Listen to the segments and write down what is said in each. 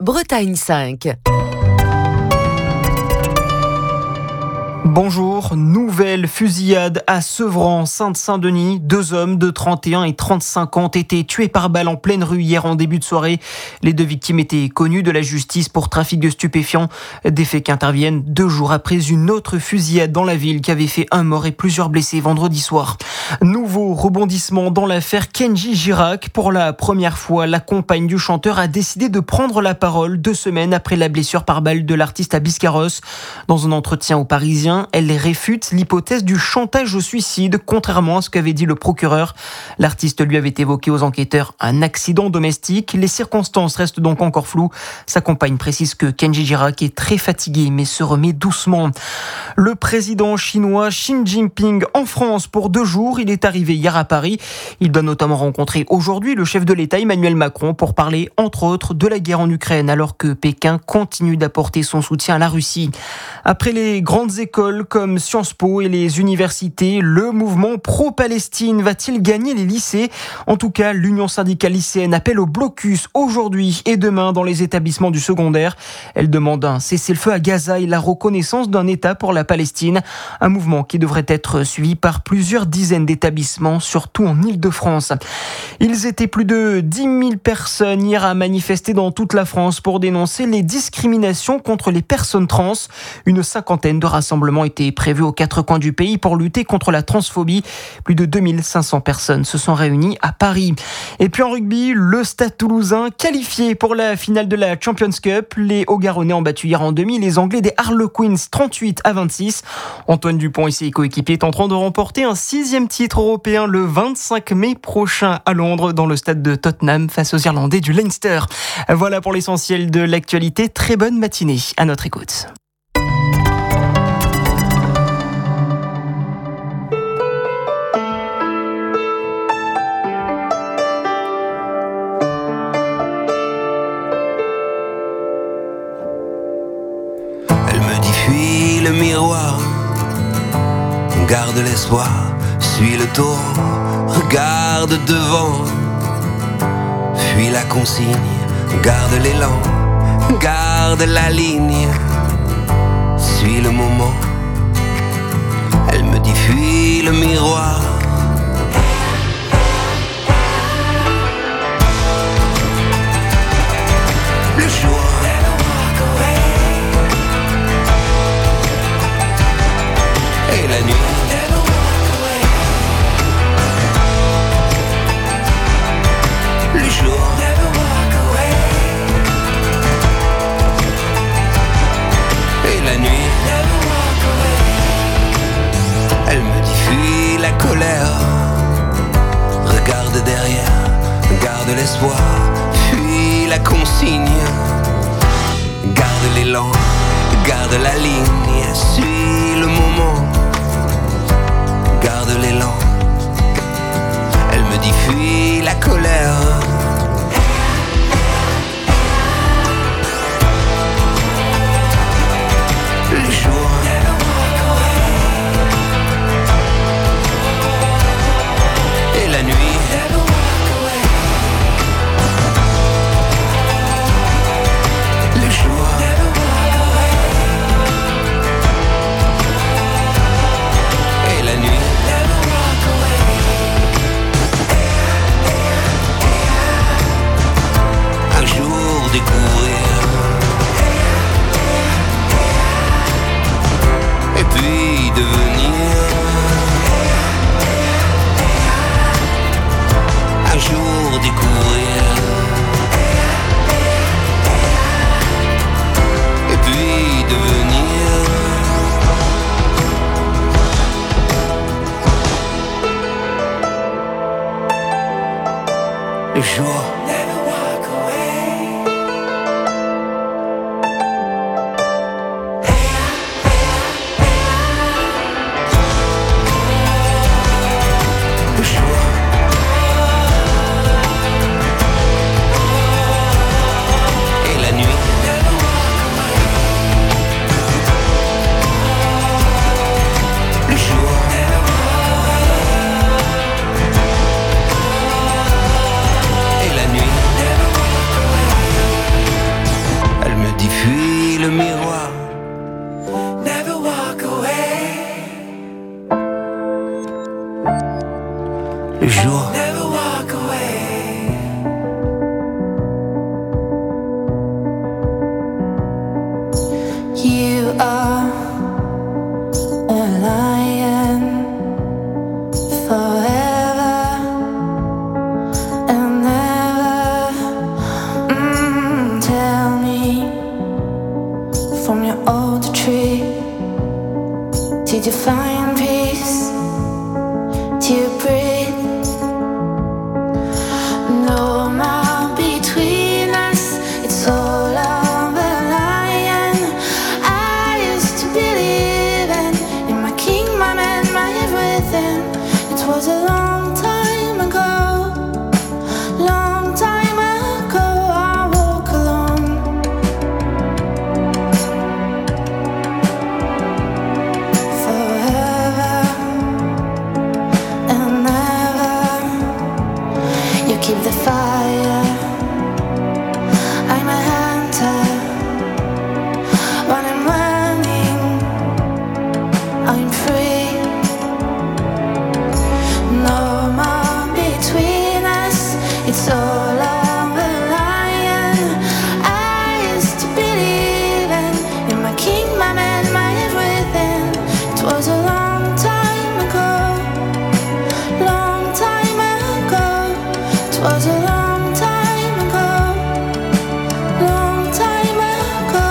Bretagne 5. Bonjour, nouvelle fusillade à Sevran, Sainte-Saint-Denis. 2 hommes de 31 et 35 ans ont été tués par balle en pleine rue hier en début de soirée. Les 2 victimes étaient connues de la justice pour trafic de stupéfiants. Des faits qui interviennent 2 jours après une autre fusillade dans la ville qui avait fait 1 mort et plusieurs blessés vendredi soir. Nouveau rebondissement dans l'affaire Kenji Girac. Pour la première fois, la compagne du chanteur a décidé de prendre la parole 2 semaines après la blessure par balle de l'artiste à Biscarrosse. Dans un entretien aux Parisiens, elle réfute l'hypothèse du chantage au suicide, contrairement à ce qu'avait dit le procureur. L'artiste lui avait évoqué aux enquêteurs un accident domestique. Les circonstances restent donc encore floues. Sa compagne précise que Kenji Girac est très fatigué, mais se remet doucement. Le président chinois Xi Jinping en France pour 2 jours. Il est arrivé hier à Paris. Il doit notamment rencontrer aujourd'hui le chef de l'État Emmanuel Macron pour parler, entre autres, de la guerre en Ukraine, alors que Pékin continue d'apporter son soutien à la Russie. Après les grandes écoles comme Sciences Po et les universités, le mouvement pro-Palestine va-t-il gagner les lycées ? En tout cas, l'Union syndicale lycéenne appelle au blocus aujourd'hui et demain dans les établissements du secondaire. Elle demande un cessez-le-feu à Gaza et la reconnaissance d'un État pour la Palestine. Un mouvement qui devrait être suivi par plusieurs dizaines d'établissements, surtout en Île-de-France. Ils étaient plus de 10 000 personnes hier à manifester dans toute la France pour dénoncer les discriminations contre les personnes trans. Une 50aine de rassemblements étaient prévus aux 4 coins du pays pour lutter contre la transphobie. Plus de 2500 personnes se sont réunies à Paris. Et puis en rugby, le Stade Toulousain qualifié pour la finale de la Champions Cup. Les Hauts-Garonnais ont battu hier en demi les Anglais des Harlequins 38-26. Antoine Dupont et ses coéquipiers tenteront de remporter un 6e titre européen le 25 mai prochain à Londres dans le stade de Tottenham face aux Irlandais du Leinster. Voilà pour l'essentiel de l'actualité. Très bonne matinée à notre écoute. Fuis le miroir, garde l'espoir, suis le tour, regarde devant. Fuis la consigne, garde l'élan, garde la ligne, suis le moment. Elle me dit fuis le miroir. Le jour et la nuit, le jour et la nuit. Elle me dit fuis la colère, regarde derrière, garde l'espoir, fuis la consigne, garde l'élan, garde la ligne, suis le moment. Garde l'élan. Elle me dit fuis la colère. Le jour et la nuit. Le jour et la nuit. le miroir. Never walk away. Le jour. Never walk away. You are a lion forever and ever. Tell me, from your old tree, did you find peace? Do you breathe? No more between us, it's all on the line. I used to believe in my king, my man, my everything. It was a long time ago, long time ago. I walk alone forever and ever. You keep the fire, I'm a hunter. When I'm running, I'm free. No more between us, it's all on the line. I used to believe in my king, my man, my everything. It was a long time ago, long time ago. It was a long time ago, long time ago.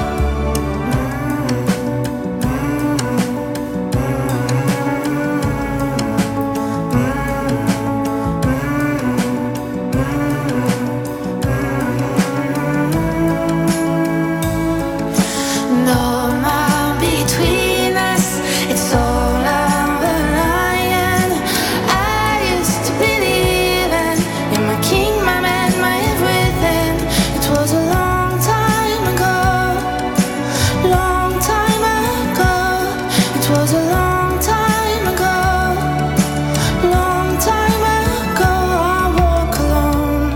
No more between us, it's all on the line. I used to believe in my king, my man, my everything. It was a long time ago, long time ago. It was a long time ago, long time ago. I walk alone.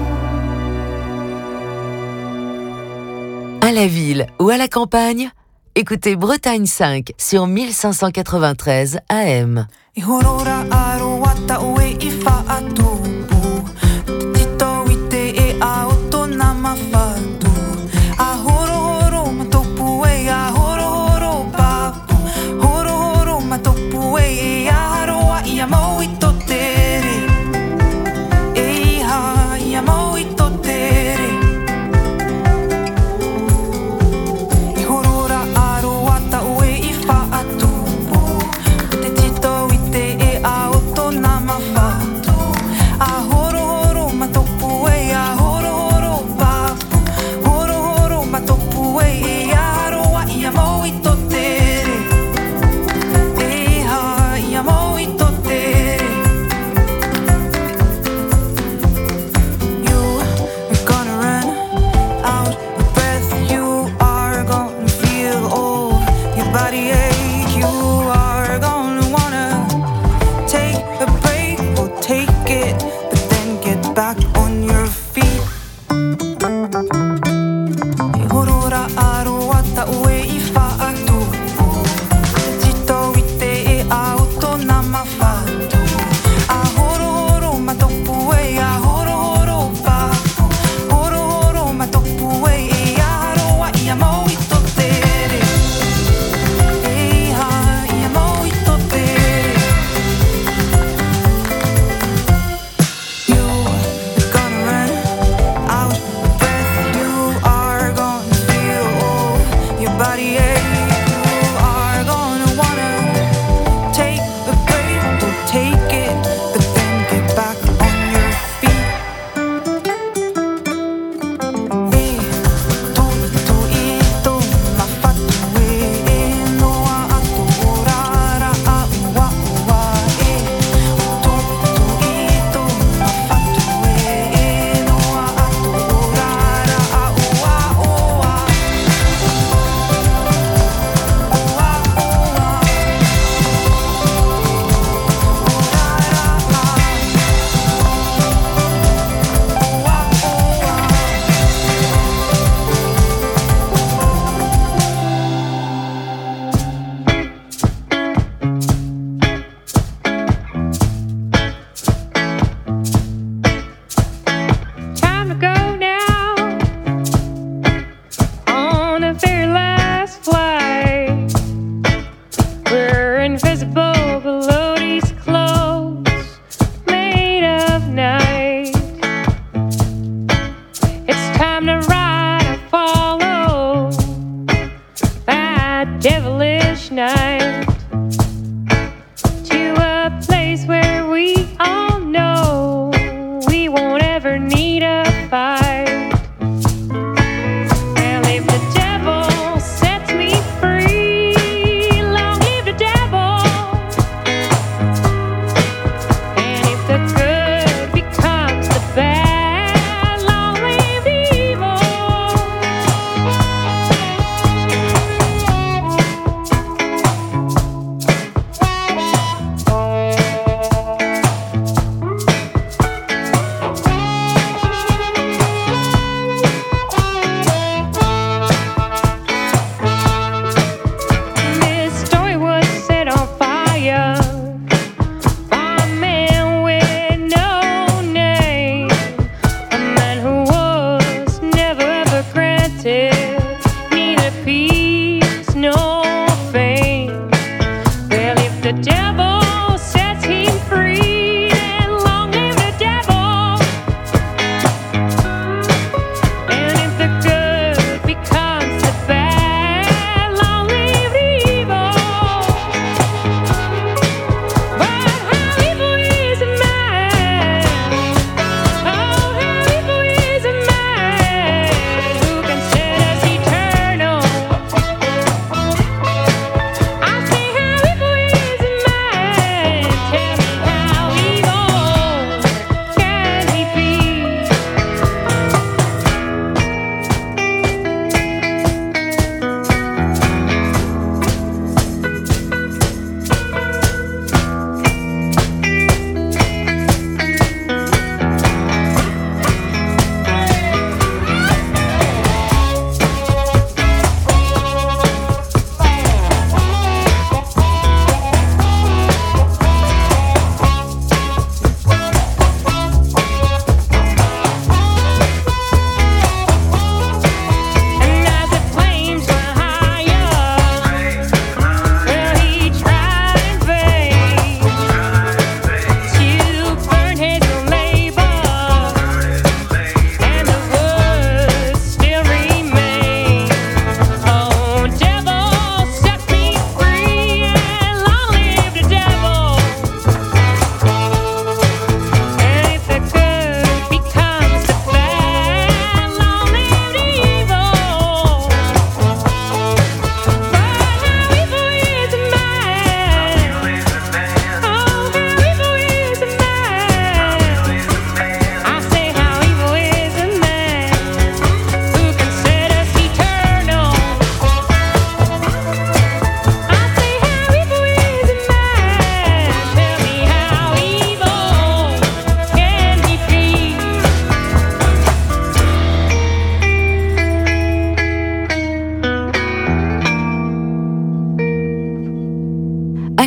À la ville ou à la campagne, écoutez Bretagne 5 sur 1593 AM. I horora aroata oe I whaatupu Te tito I te e aoto na mawhatu A horo horo matopu e a horo horo papu Horo horo matopu e a haroa I a mau I to tere E ha I a mau I to tere I horora aroata oe I whaatupu Te tito I te e aoto na mawhatu A horo horo matopu e a horo horo papu Horo horo matopu e a haroa I a mau I to tere E ha I a mau I to tere You are gonna run out of breath You are gonna feel all your body ache You are gonna wanna take a break or take it But then get back on your feet E horora aroata oe I whaatupu Te tito I te e aoto na mawhatu A horo horo matopu e a horo horo papu Horo horo matopu e a haroa I a mau I to tere E ha I a mau I to tere You are gonna run out of breath You are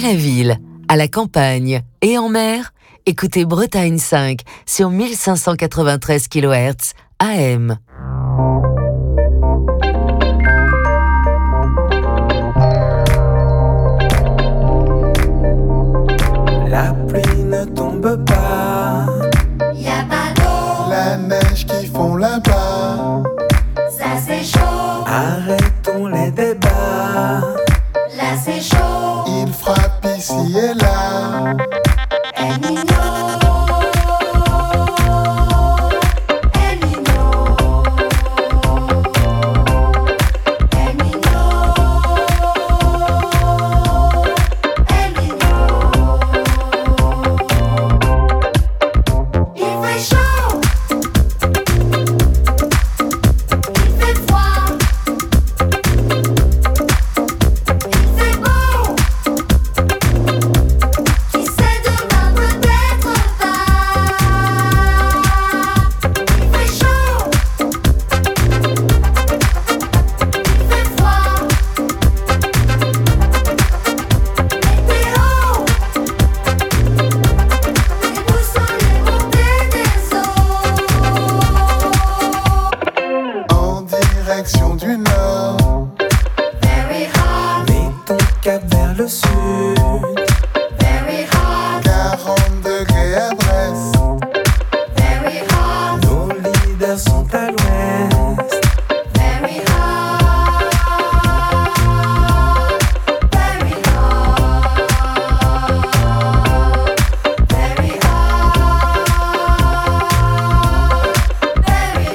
la ville, à la campagne et en mer, écoutez Bretagne 5 sur 1593 kHz AM. La pluie ne tombe pas, Y'a pas d'eau, La neige qui font là-bas. ça c'est chaud. arrêtons les débats. Là c'est chaud. Il frappe ici et là. El Niño. El Niño. El Niño. El Niño. Il fait chaud. Il fait froid. Il fait beau. Qui sait demain peut-être pas. Il fait chaud. Il fait froid. Météo. Les boussoles les montées des eaux. En direction du nord. Very hot, Mets ton cap vers le sud. very hot, 40 degrés à Brest. very hot, Nos leaders sont à l'ouest. very hot, very hot, very hot, very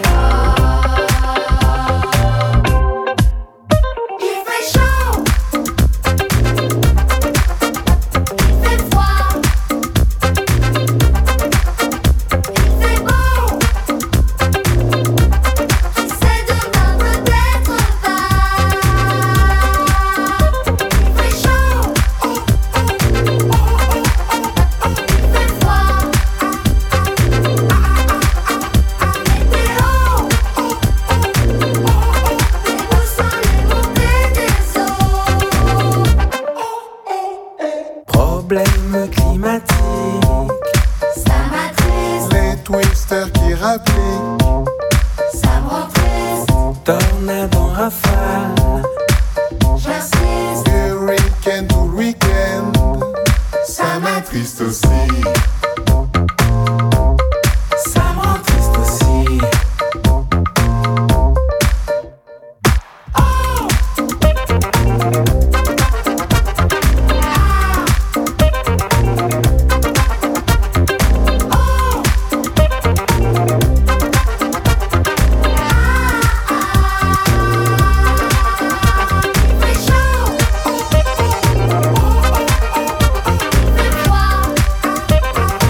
hot. Il fait chaud. Il fait froid. Il fait beau. Qui sait demain peut-être pas. Il fait chaud. Il fait froid. Météo. Les boussoles les montées des eaux. Problème climatique. Ça m'attriste, Les twisters qui rappliquent. ça me rend triste. Tornade en rafale. J'insiste, Hurricane tout le week-end. ça m'attriste. Aussi. Ça me rend triste aussi. Il fait chaud. Il fait froid.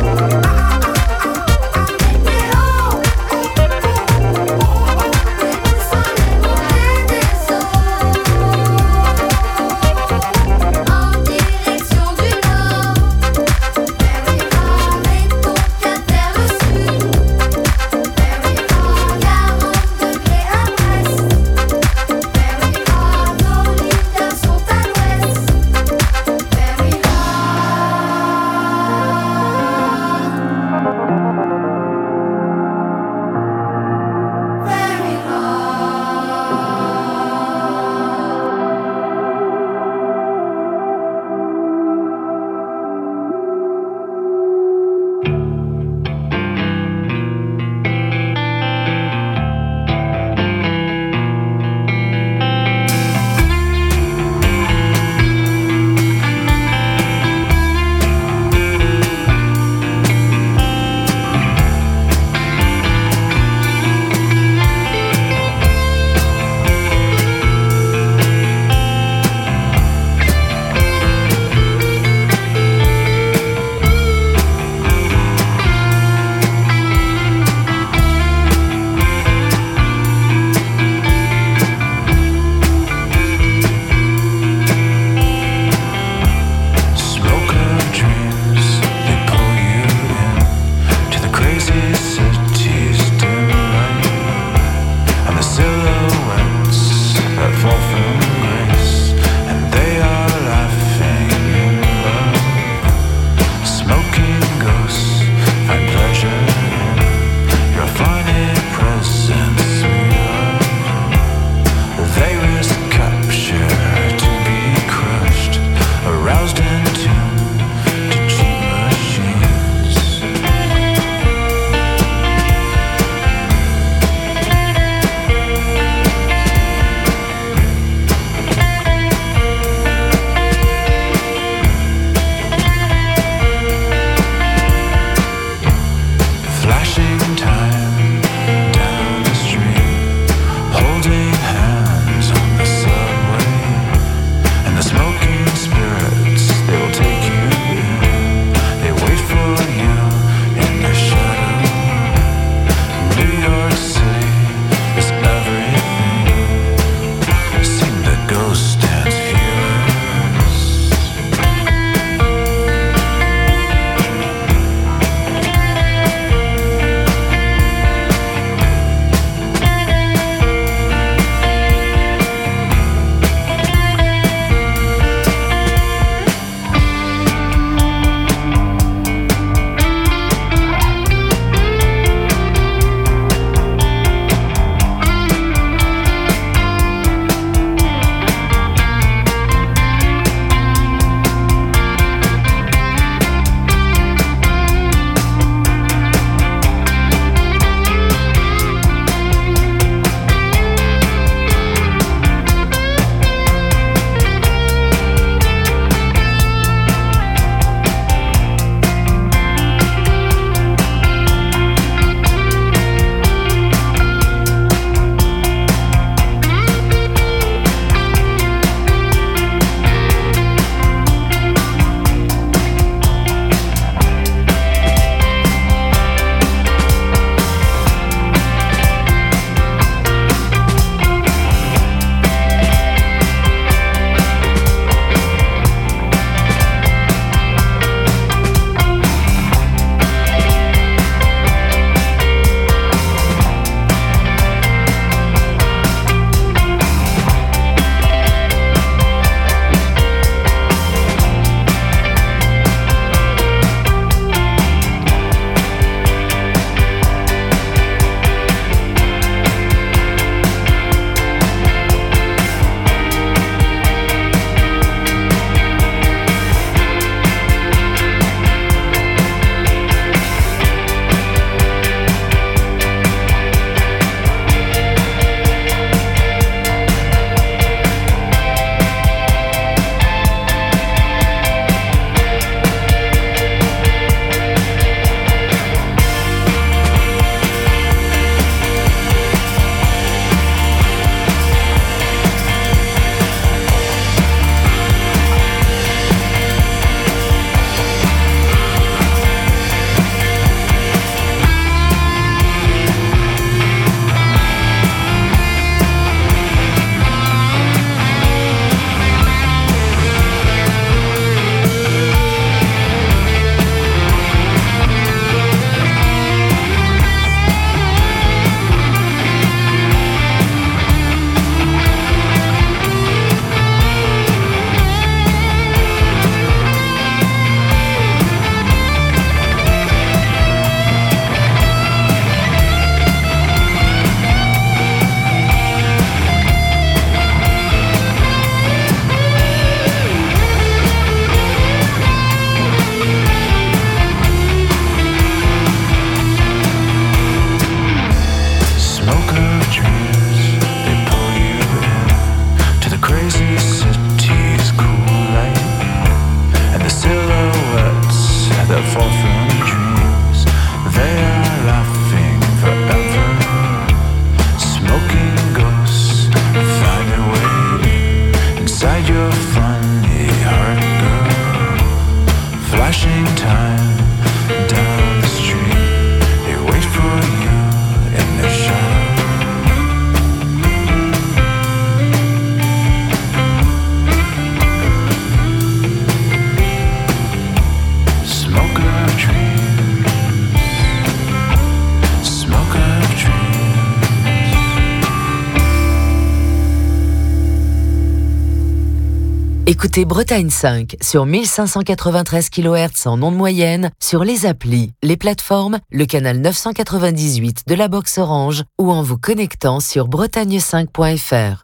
Écoutez Bretagne 5 sur 1593 kHz en onde moyenne, sur les applis, les plateformes, le canal 998 de la box Orange ou en vous connectant sur bretagne5.fr.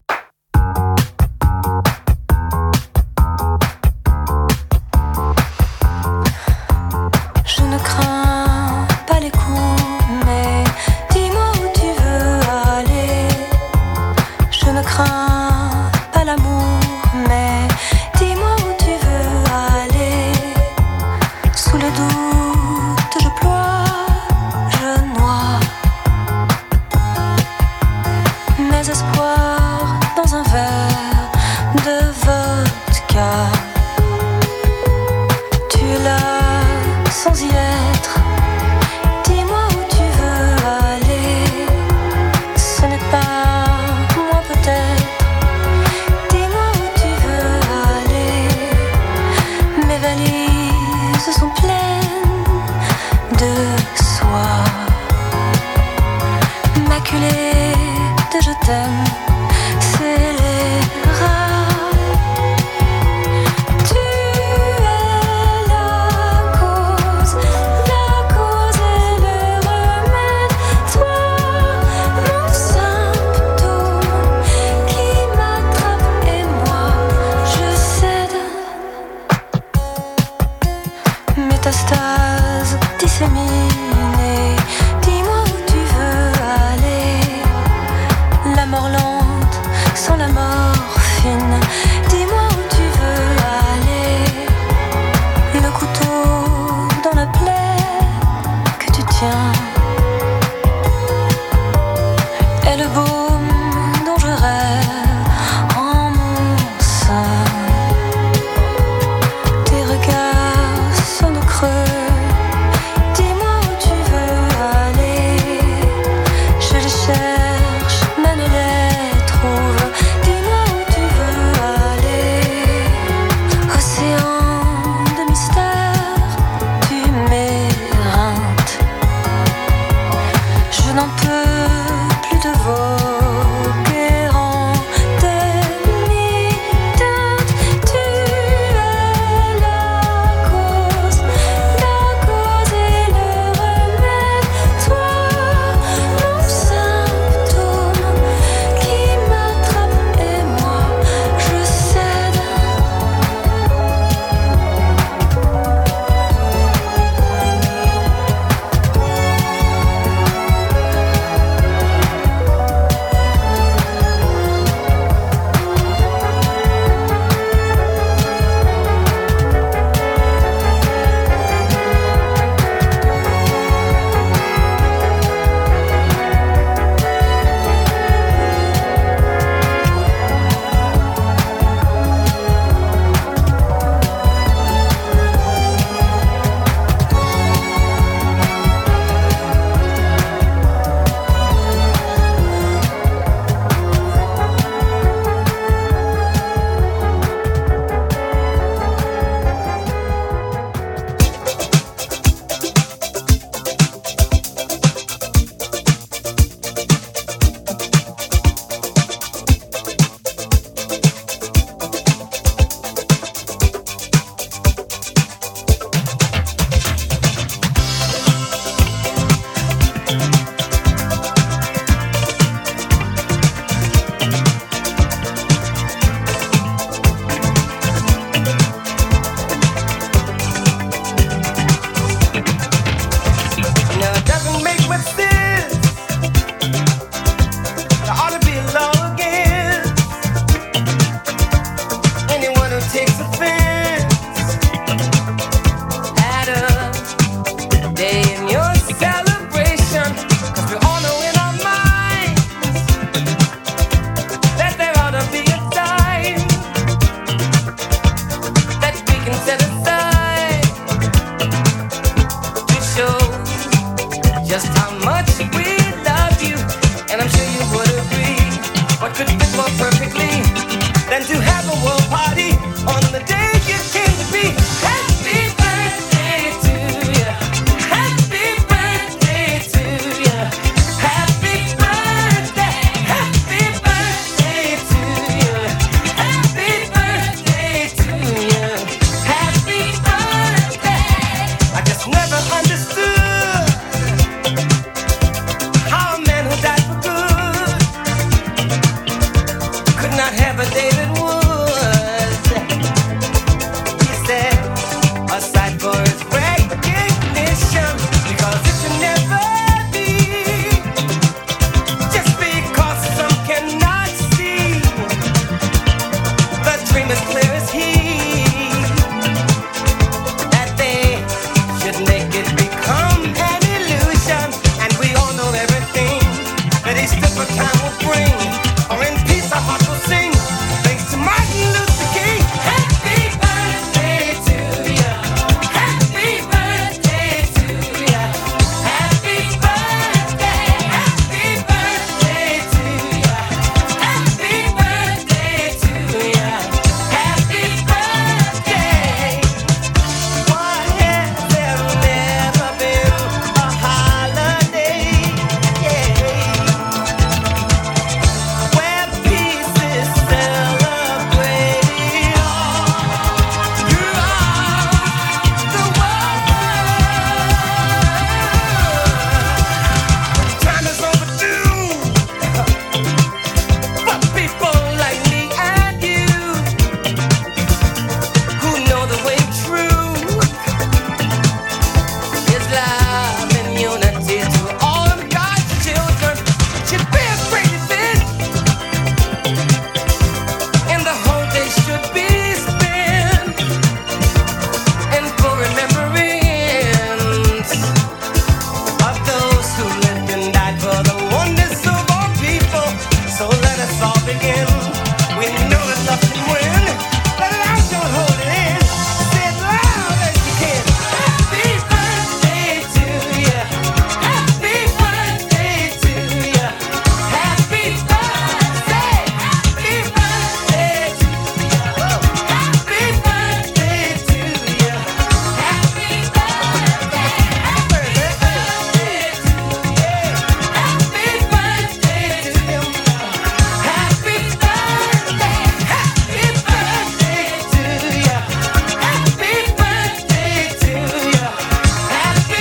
Je ne crains pas les coups, mais dis-moi où tu veux aller. Je ne crains pas l'amour, mais dis-moi où tu veux aller. Sous le doute, je ploie, je noie mes espoirs dans un verre de vodka. Tu es là sans y être. Dis-moi où tu veux aller. Ce n'est pas moi peut-être. Dis-moi où tu veux aller. Mes valises sont pleines de soie, maculées de je t'aime. C'est les rats. Tu es la cause et le remède. Toi, mon symptôme qui m'attrape et moi je cède. Métastase disséminée. Dis-moi où tu veux aller. La mort lente sans la morphine. Dis-moi où tu veux aller. Le couteau dans la plaie que tu tiens est le baume dont je rêve en mon sein. Tes regards sonnent creux. Dis-moi où tu veux aller. Je les cherche mais ne les trouve. Dis-moi où tu veux aller. Océan de mystère, tu m'éreintes. Je n'en peux plus de vos guérants demi-teintes. Tu es la cause et le remède. Toi, mon symptôme qui m'attrape et moi je cède. Now it doesn't make much sense. There ought to be a law against anyone who takes offense at a day in your celebration. 'Cause we all know in our minds that there ought to be a time that we can set aside to show just how much we love you. And I'm sure you would agree, what could fit more perfectly than to have a world party on the day you came to be. Happy birthday to you. Happy birthday to you. Happy birthday. Happy birthday to you. Happy birthday to not have a David Woods. He said, aside for his recognition, because it should never be, just because some cannot see, the dream is clear as he, that they should make it become an illusion, and we all know everything that each different time will bring, or in peace our heart will sing, thanks to Martin Luther King. Happy birthday to you. Happy birthday to you. Happy birthday. Happy birthday to you. Happy birthday to you. Happy birthday. Why has there never been a holiday? Yeah. Where peace is celebrated throughout the world. Time is overdue for people like me and you, who know the way true is love and unity to all of God's children. Should be a great event, and the whole day should be spent in full remembrance of those who lived and died for the oneness of all people. So let us all begin. We know that love can win. Let it out, don't hold it in. Say it loud as you can. Happy birthday to you. Happy birthday to you. Happy birthday. Happy birthday to you. Happy birthday to you. Happy birthday. Happy birthday to you. Happy birthday to you. Happy birthday. Happy birthday to you. Happy birthday to you. Happy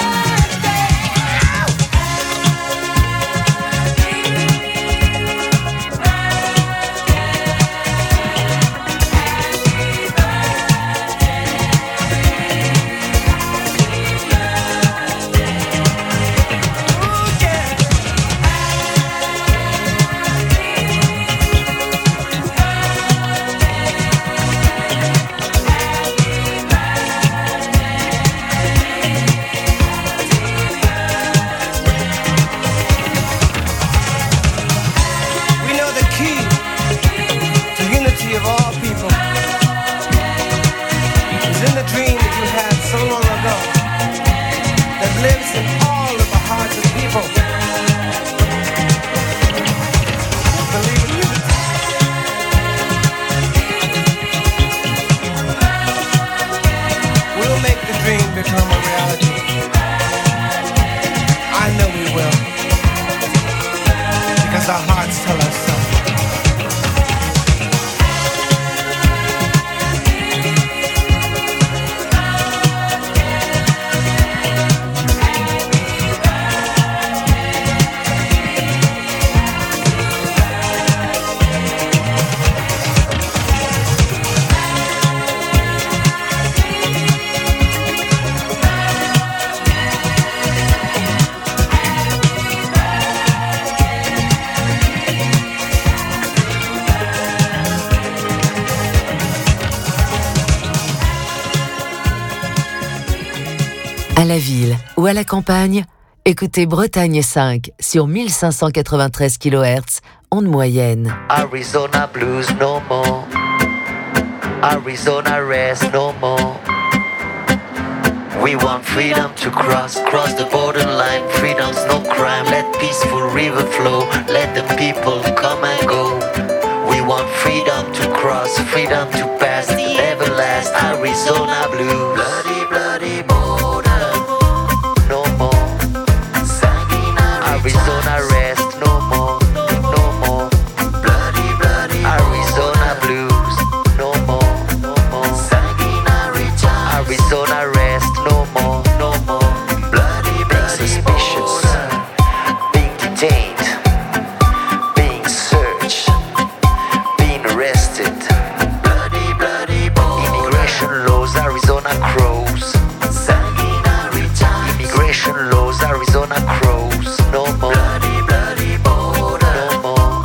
We know the key to unity of all people is in the dream that you had so long ago that lives in all of the hearts of people. Believe in unity. We'll make the dream become a reality. I know we will, because our hearts tell us so. À la ville ou à la campagne, écoutez Bretagne 5 sur 1593 kHz, onde moyenne. Arizona blues no more. Arizona rest no more. We want freedom to cross the borderline. Freedom's no crime. Let peaceful river flow. Let the people come and go. We want freedom to cross, freedom to pass the everlasting Arizona blues. Bloody, bloody border, no more. Arizona rest, no more, no more. Bloody, bloody Arizona blues, no more, no more. Arizona rest, no more, no more. Bloody, being suspicious, being detained, being searched, arrested. Bloody, bloody border. Immigration laws, Arizona crows. Sanguinary times. Immigration laws, Arizona crows. No more. Bloody, bloody border. No more.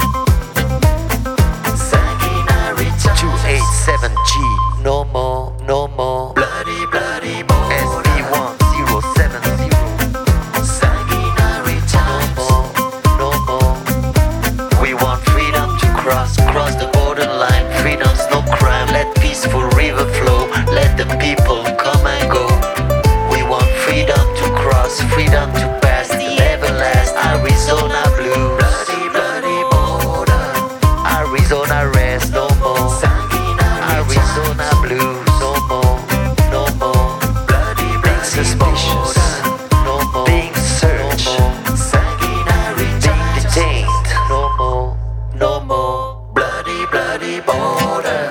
Sanguinary times. 287G. No more, no more. Bloody, bloody border. SB1070. Sanguinary times. No more. We want freedom to cross the borderline. Freedom's no crime. Let peaceful river flow. Let the people come and go. We want freedom to cross, freedom to pass the everlast Arizona blues. Bloody, bloody border. Arizona rest, no more. Arizona blues, no more, no more. Bloody, being suspicious, no more. Being searched, being detained, no more, no more. Bloody, bloody border.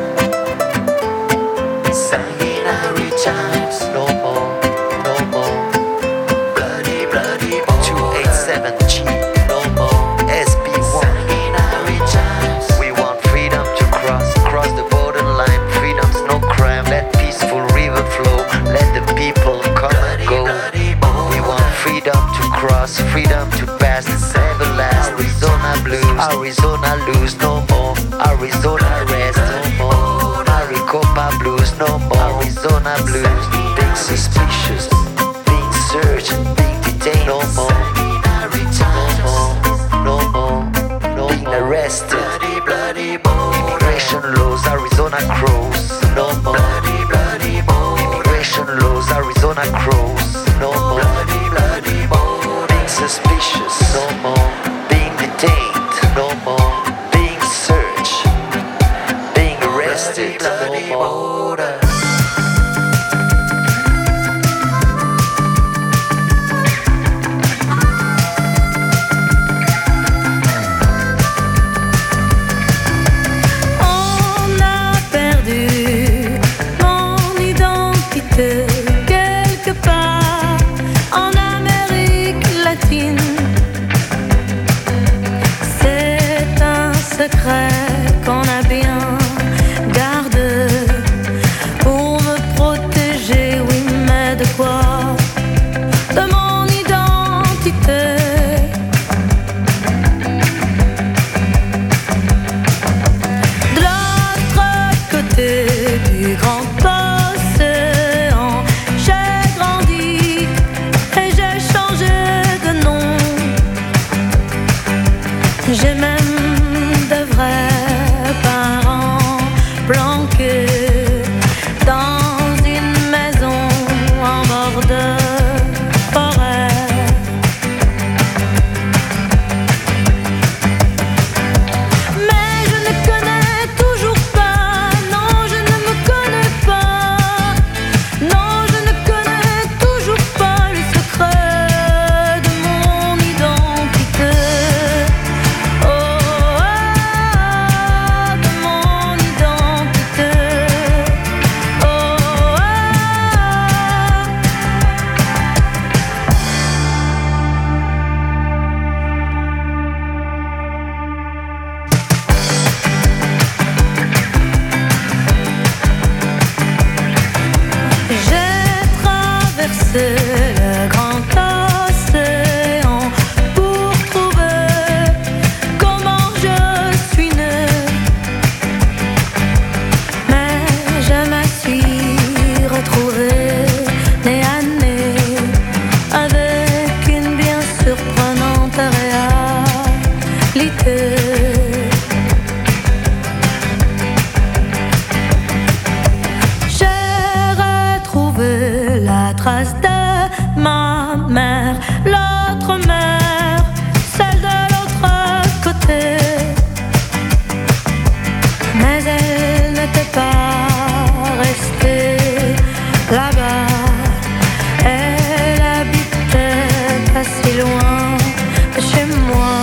Sanguinary times, no more, no more. Bloody, bloody border. 287G, no more. SB1. Sanguinary times. We want freedom to cross the borderline. Freedom's no crime. Let peaceful river flow. Let the people come and go. We want freedom to cross, freedom to pass. Everlast Arizona blues. Arizona lose, no more. Arizona rest, no more. Maricopa blues, no more. Arizona blues. Being suspicious, being searched, being detained, no more. No more, no more. Being arrested. Immigration laws, Arizona crows, no more. Immigration laws, Arizona crows, no more. Being suspicious, no more. Being detained, no more. Being searched, being arrested, no more. On a perdu mon identité quelque part en Amérique latine. C'est un secret qu'on a bien gardé pour me protéger, oui, mais de quoi? De mon identité. De l'autre côté du grand océan, j'ai grandi et j'ai changé de nom. J'ai même de vrais parents planqués dans une maison en bord de forêt. Mais je ne connais toujours pas, non, je ne me connais pas, non, je ne connais toujours pas le secret de mon identité. Oh, de mon identité. Oh, J'ai traversé le grand océan pour trouver comment je suis née. Mais je me suis retrouvée nez à nez avec une bien surprenante réalité. J'ai retrouvé la trace de ma mère, l'autre mère, celle de l'autre côté. Mais elle n'était pas restée là-bas. Elle habitait pas si loin de chez moi,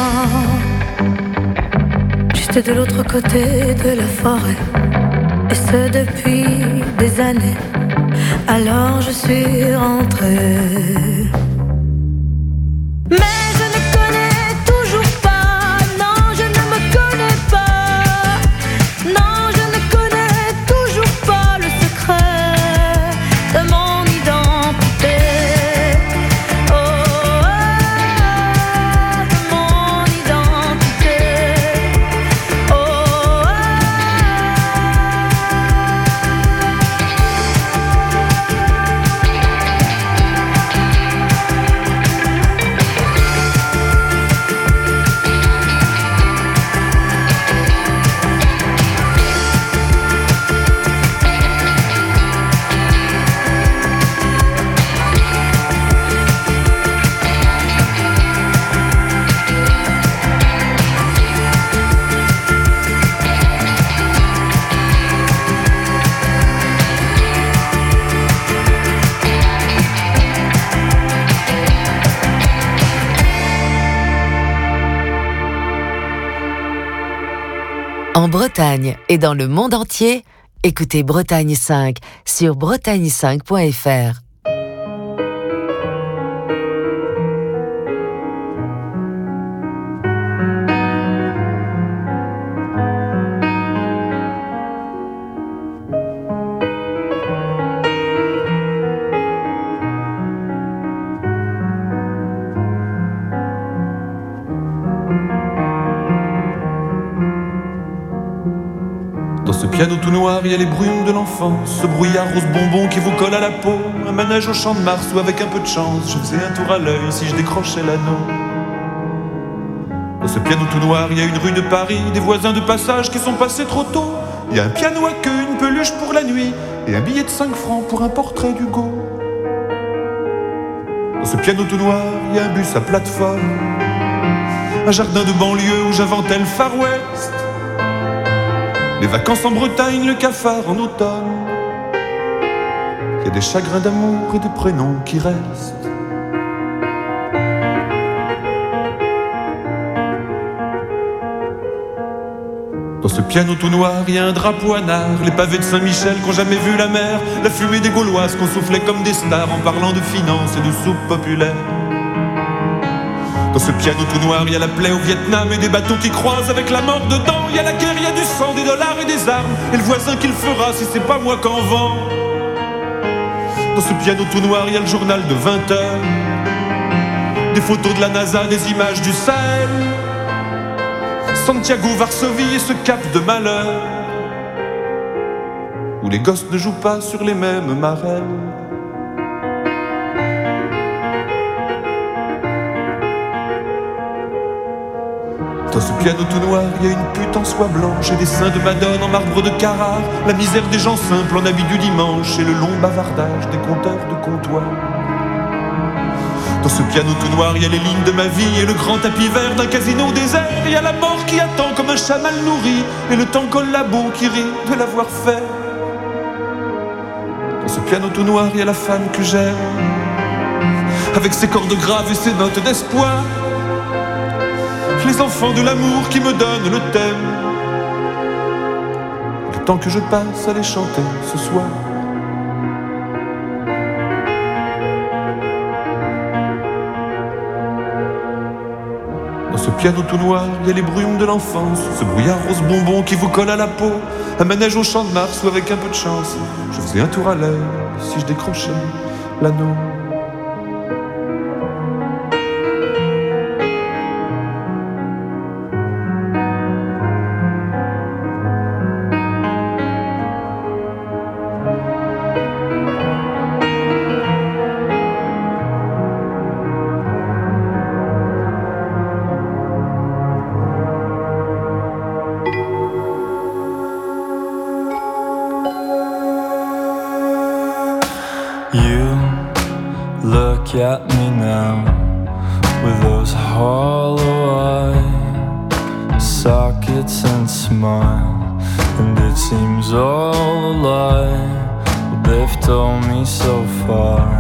juste de l'autre côté de la forêt. Et ce depuis des années. Alors je suis rentrée. Mais je ne connais toujours pas, non, je ne me connais pas, En Bretagne et dans le monde entier, écoutez Bretagne 5 sur bretagne5.fr. Ce piano tout noir, il y a les brumes de l'enfance, ce brouillard rose bonbon qui vous colle à la peau, un manège au champ de Mars où avec un peu de chance, je faisais un tour à l'œil si je décrochais l'anneau. Dans ce piano tout noir, il y a une rue de Paris, des voisins de passage qui sont passés trop tôt. Il y a un piano à queue, une peluche pour la nuit, et un billet de 5 francs pour un portrait d'Hugo. Dans ce piano tout noir, il y a un bus à plateforme, un jardin de banlieue où j'inventais le Far West. Les vacances en Bretagne, le cafard en automne. Il y a des chagrins d'amour et des prénoms qui restent. Dans ce piano tout noir, il y a un drapeau à nard, les pavés de Saint-Michel qu'ont jamais vu la mer, la fumée des Gauloises qu'on soufflait comme des stars en parlant de finances et de soupe populaire. Dans ce piano tout noir, il y a la plaie au Vietnam et des bateaux qui croisent avec la mort dedans. Il y a la guerre, il y a du sang, des dollars et des armes, et le voisin qui le fera si c'est pas moi qu'en vend. Dans ce piano tout noir, il y a le journal de 20 heures, des photos de la NASA, des images du Sahel, Santiago, Varsovie et ce cap de malheur, où les gosses ne jouent pas sur les mêmes marelles. Dans ce piano tout noir, il y a une pute en soie blanche et des seins de Madone en marbre de Carrare, la misère des gens simples en habit du dimanche et le long bavardage des compteurs de comptoir. Dans ce piano tout noir, il y a les lignes de ma vie et le grand tapis vert d'un casino désert. Il y a la mort qui attend comme un chat mal nourri et le temps collabo qui rit de l'avoir fait. Dans ce piano tout noir, il y a la femme que j'aime, avec ses cordes graves et ses notes d'espoir, les enfants de l'amour qui me donnent le thème, le temps que je passe à les chanter ce soir. Dans ce piano tout noir, il y a les brumes de l'enfance, ce brouillard rose bonbon qui vous colle à la peau, un manège au champ de Mars où avec un peu de chance, je faisais un tour à l'œil si je décrochais l'anneau. Look at me now with those hollow eye sockets and smile, and it seems all a lie what they've told me so far.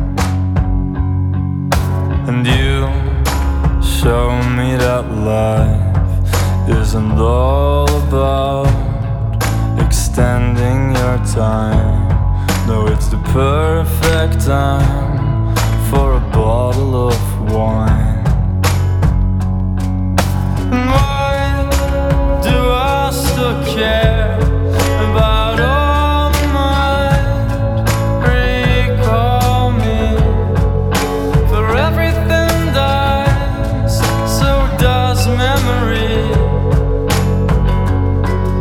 And you show me that life isn't all about extending your time. No, it's the perfect time for a bottle of wine. And why do I still care about all the mind? Recall me, for everything dies, so does memory.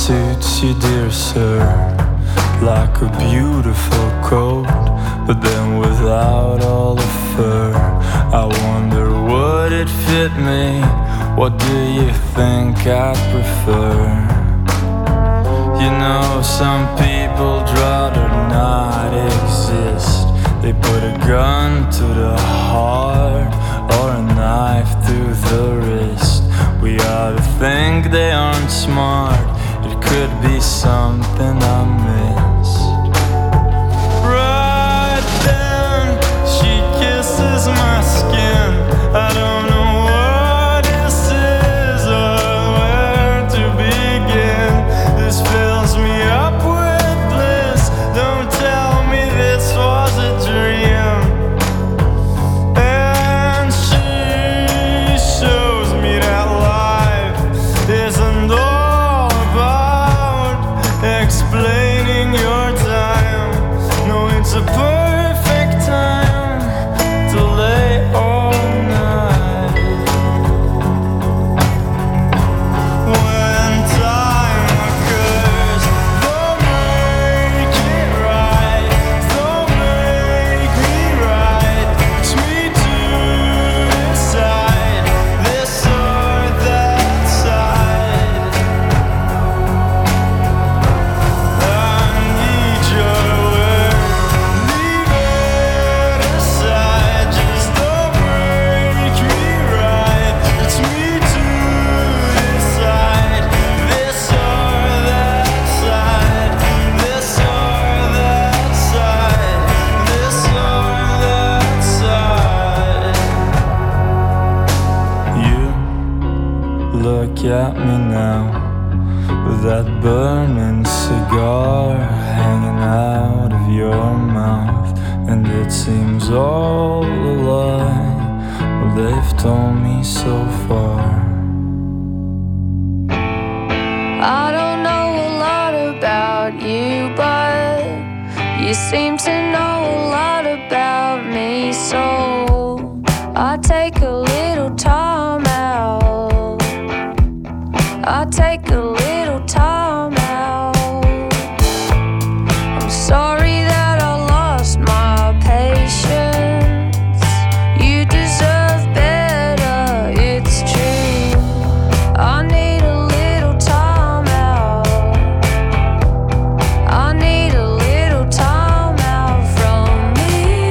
suits you, dear sir, like a beautiful coat, but then without all the fur. I wonder, would it fit me? What do you think I'd prefer? You know, some people'd rather not exist. They put a gun to the heart or a knife through the wrist. We ought to think they aren't smart. It could be something I missed. Right then, she kisses my skin. I don't know what this is or where to begin. This fills me up with bliss. Don't tell me this was a dream. And she shows me that life isn't all about explaining your time. No, it's a perfect time to lay all night. When time occurs, don't make it right. Don't make me right. It's me to decide this or that side. I need your word. Leave it aside. Just don't break me right. It's me to decide this or that side. This or that side. This or that side. You look at me now with that burning cigar hanging out of your mouth, and it seems all a lie. Well, they've told me so far. I don't know a lot about you, but you seem to know a lot about me. So I take a little time out. I take a little time out. I'm sorry that I lost my patience. You deserve better, it's true. I need a little time out. I need a little time out from me.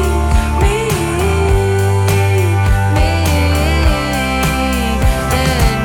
And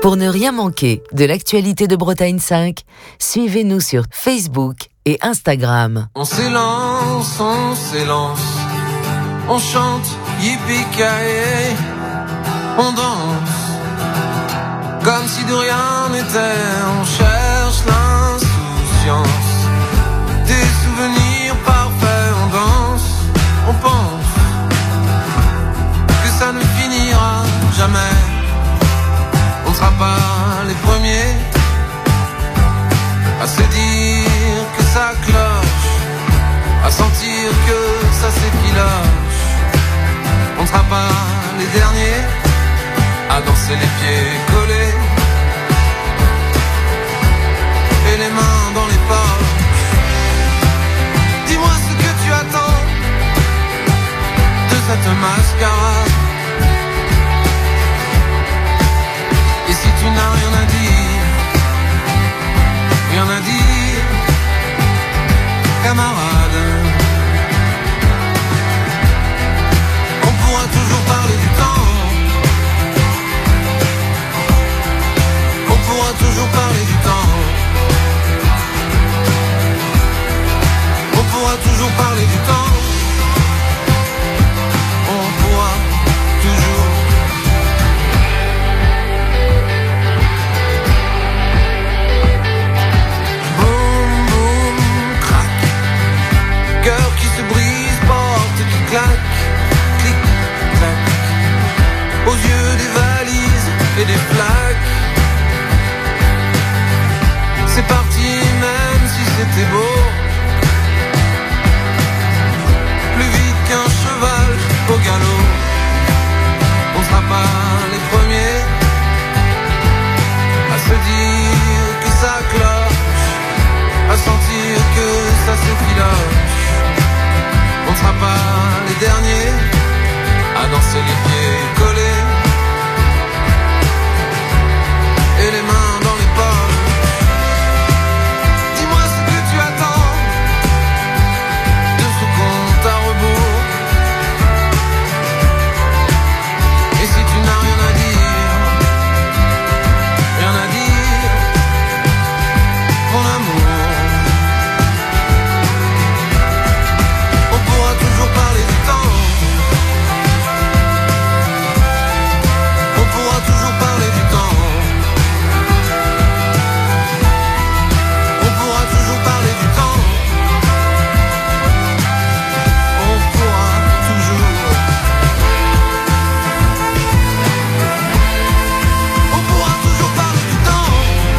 Pour ne rien manquer de l'actualité de Bretagne 5, suivez-nous sur Facebook et Instagram. On s'élance, on chante, yippee-ki-yay, on danse, comme si de rien n'était, on cherche l'insouciance, des souvenirs parfaits, on danse, on pense, que ça ne finira jamais. On ne sera pas les premiers à se dire que ça cloche, à sentir que ça s'effiloche. On ne sera pas les derniers à danser les pieds collés et les mains dans les poches. Dis-moi ce que tu attends de cette mascarade. Et si tu n'as rien à dire, camarade, on pourra toujours parler du temps, on pourra toujours parler du temps, on pourra toujours parler du temps, on pourra toujours. Cœur qui se brise, porte qui claque, clic, clac, aux yeux des valises et des flaques. C'est parti même si c'était beau, plus vite qu'un cheval au galop. On sera pas les premiers à se dire que ça cloche, à sentir que ça s'effiloche. On ne sera pas les derniers à danser les pieds collés et les mains dans les poches. Dis-moi ce que tu attends de ce compte à rebours. Et si tu n'as rien à dire, mon amour, on pourra toujours parler du temps, on pourra toujours parler du temps, on pourra toujours parler du temps, on pourra toujours, on pourra toujours parler du temps,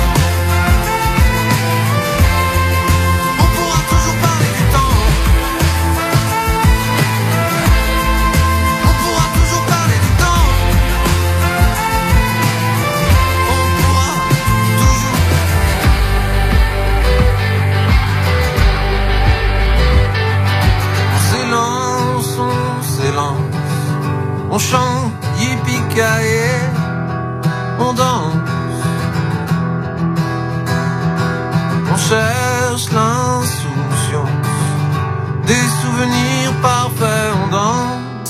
on pourra toujours parler du temps. On pourra toujours parler du temps. On pourra toujours. On s'élance, on chante, yippee-ki-yay, on danse, on cherche l'insouciance, des souvenirs parfaits, on danse.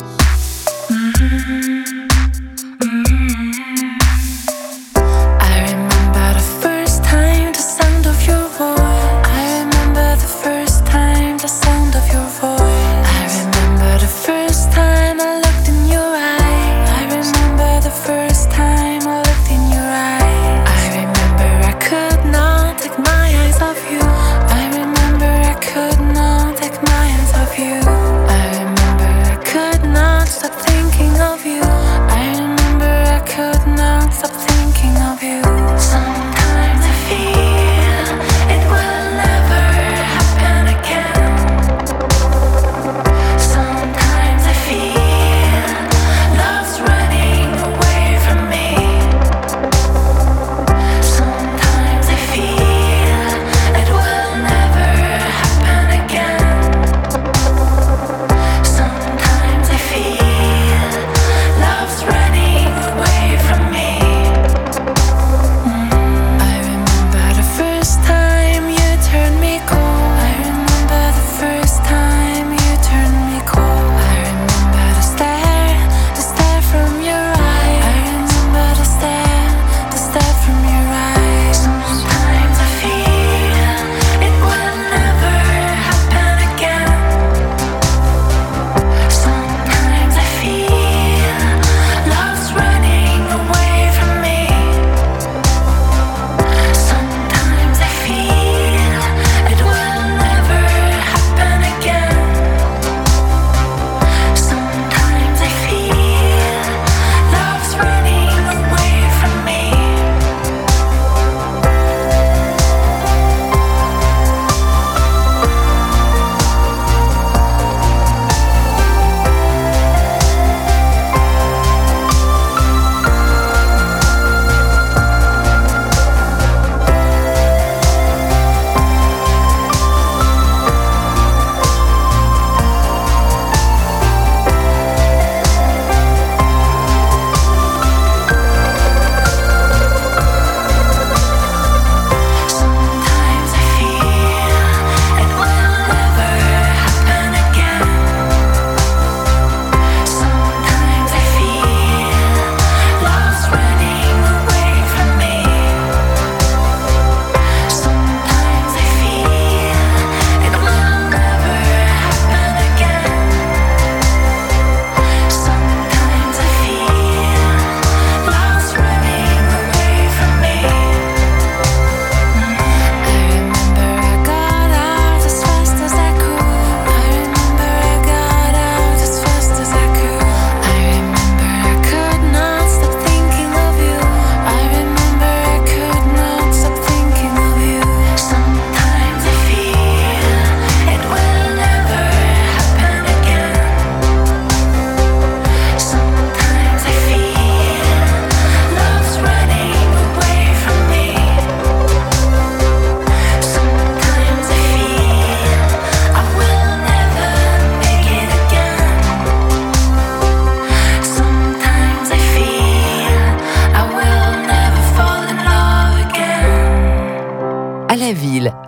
I remember the first time the sound of your voice. I remember the first time the sound of your voice. I remember the first time I looked in your eye. I remember the first time I looked in your eye. I remember I could not take my eyes off you. I remember I could not take my eyes off you. I remember I could not stop thinking of you. I remember I could not stop thinking of you. Sometimes I feel it will never happen again. Sometimes I feel love's running away from me. Sometimes I feel it will never happen again.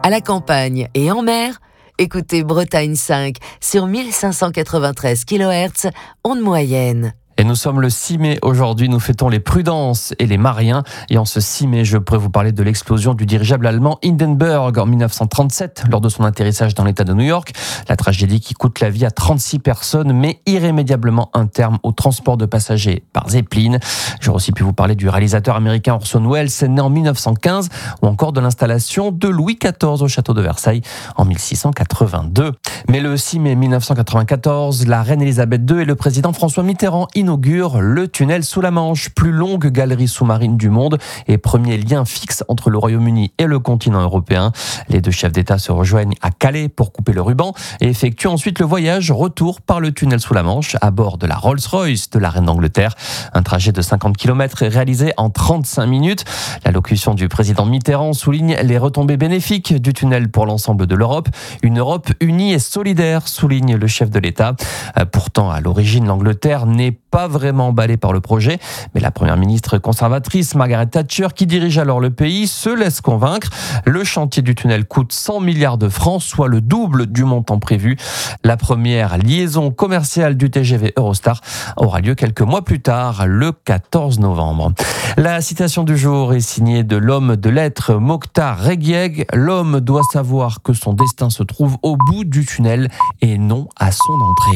À la campagne et en mer, écoutez Bretagne 5 sur 1593 kHz, onde moyenne. Et nous sommes le 6 mai aujourd'hui, nous fêtons les Prudences et les Mariens. Et en ce 6 mai, je pourrais vous parler de l'explosion du dirigeable allemand Hindenburg en 1937 lors de son atterrissage dans l'État de New York. La tragédie qui coûte la vie à 36 personnes, mais irrémédiablement un terme au transport de passagers par Zeppelin. J'aurais aussi pu vous parler du réalisateur américain Orson Welles, né en 1915, ou encore de l'installation de Louis XIV au château de Versailles en 1682. Mais le 6 mai 1994, la reine Elisabeth II et le président François Mitterrand inaugure le tunnel sous la Manche, plus longue galerie sous-marine du monde et premier lien fixe entre le Royaume-Uni et le continent européen. Les deux chefs d'État se rejoignent à Calais pour couper le ruban et effectuent ensuite le voyage retour par le tunnel sous la Manche à bord de la Rolls-Royce de la reine d'Angleterre. Un trajet de 50 km est réalisé en 35 minutes. L'allocution du président Mitterrand souligne les retombées bénéfiques du tunnel pour l'ensemble de l'Europe. Une Europe unie et solidaire, souligne le chef de l'État. Pourtant, à l'origine, l'Angleterre n'est pas vraiment emballée par le projet, mais la première ministre conservatrice Margaret Thatcher, qui dirige alors le pays, se laisse convaincre. Le chantier du tunnel coûte 100 milliards de francs, soit le double du montant prévu. La première liaison commerciale du TGV Eurostar aura lieu quelques mois plus tard, le 14 novembre. La citation du jour est signée de l'homme de lettres Mokhtar Reguieg. L'homme doit savoir que son destin se trouve au bout du tunnel et non à son entrée.